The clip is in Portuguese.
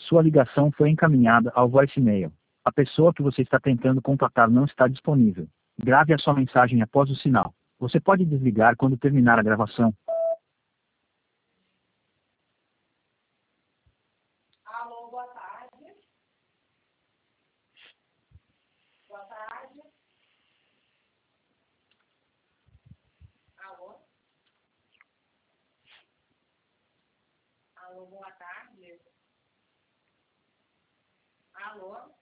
Sua ligação foi encaminhada ao voicemail. A pessoa que você está tentando contatar não está disponível. Grave a sua mensagem após o sinal. Você pode desligar quando terminar a gravação. Alô, boa tarde. Boa tarde. Alô? Alô, boa tarde. Alô?